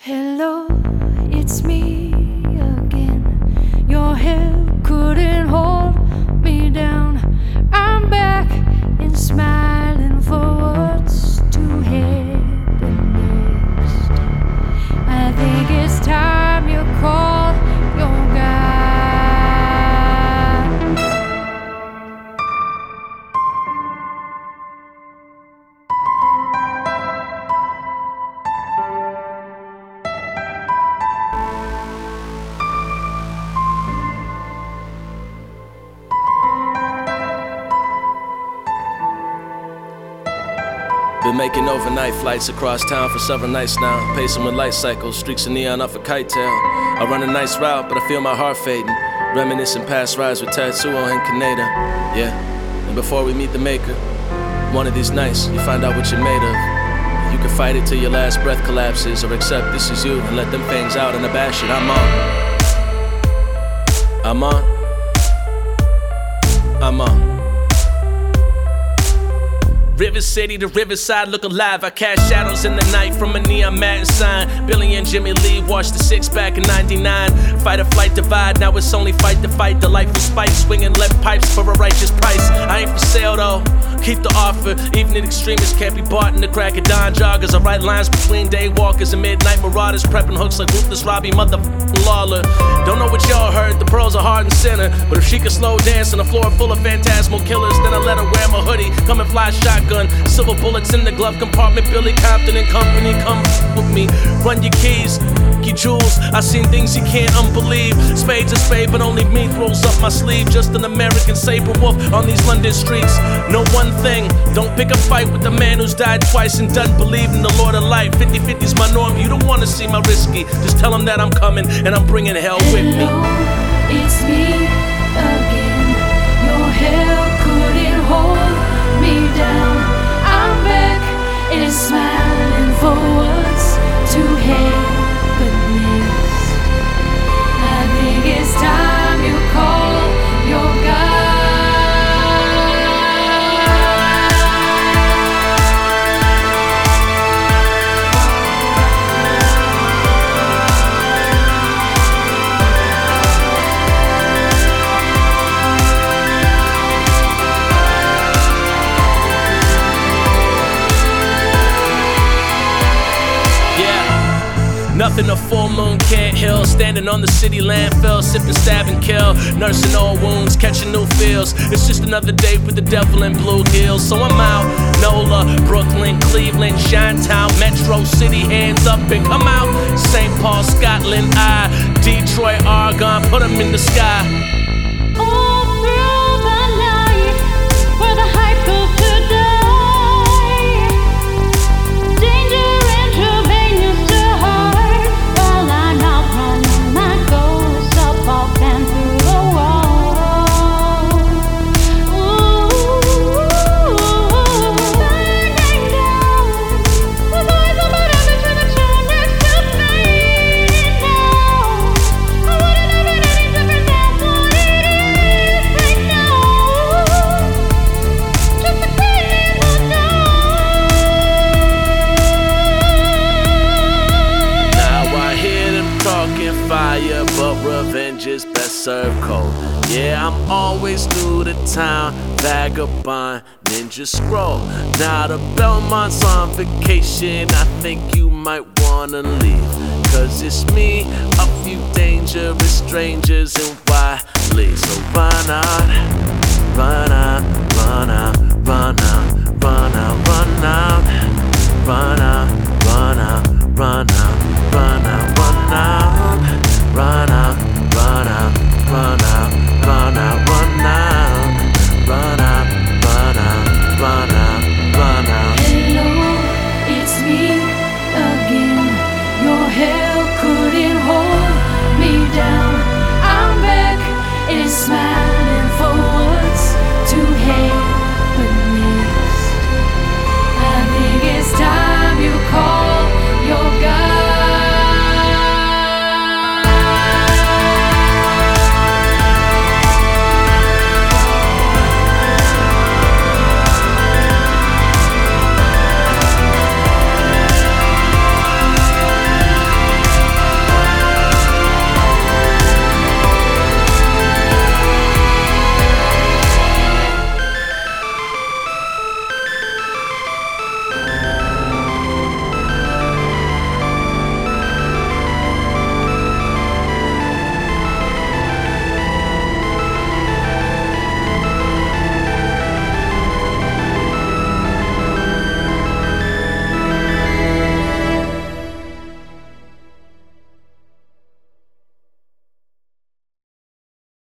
Hello, it's me again. Your help couldn't hold me down. I'm back and smiling for what's to happen next. I think it's time you call your guy. Been making overnight flights across town for several nights now. Pacing with light cycles, streaks of neon off a kite tail. I run a nice route, but I feel my heart fading. Reminiscing past rides with Tatsuo and Kaneda. Yeah, and before we meet the maker, one of these nights, you find out what you're made of. You can fight it till your last breath collapses, or accept this is you and let them things out and abash it. I'm on. River City to Riverside, look alive. I cast shadows in the night from a neon Madden sign. Billy and Jimmy Lee washed the six-pack in 99. Fight or flight divide, now it's only fight to fight. The life of spite, swinging lead pipes for a righteous price. I ain't for sale though, keep the offer. Even the extremists can't be bought in the crack of dawn. Joggers, I write lines between day walkers and midnight marauders. Prepping hooks like Ruthless Robbie, motherfucking Lawler. Don't know what y'all heard, the pearls are hard and center. But if she could slow dance on a floor full of phantasmal killers, then I let her wear my hoodie, come and fly shotgun. Silver bullets in the glove compartment. Billy Compton and company, come with me. Run your keys, your jewels. I seen things you can't unbelieve. Spade's a spade, but only me throws up my sleeve. Just an American saber wolf on these London streets. Know one thing, don't pick a fight with the man who's died twice and doesn't believe in the Lord of light. 50-50's my norm, you don't wanna see my risky. Just tell him that I'm coming and I'm bringing hell with me. Hello, it's me again. Your hell couldn't hold me down. I'm back and smiling for what's to happen next. I think it's time you call your guy. Nothing a full moon can't heal. Standing on the city landfill, sipping, stab and kill. Nursing old wounds, catching new feels. It's just another day with the devil in blue heels. So I'm out. NOLA, Brooklyn, Cleveland, Chi-Town, Metro City, hands up and come out. St. Paul, Scotland, Detroit, Argonne, put them in the sky. All through the night, where the hype goes to die. Danger intravenous to heart, while I'm out running my ghost up off and through the wall. Ooh, burning down, the voice of my image in the tune next to fading now. I wouldn't have it any different, that's what it is right now. Just a crazy in the dark. Now I hear them talking fire, but revenge is best served cold. Yeah, I'm always new to town, vagabond, ninja scroll. Now the Belmont's on vacation, I think you might wanna leave. Cause it's me, a few dangerous strangers, and why leave? So run out, run out, run out, run out, run out, run out, run out, run out, run out.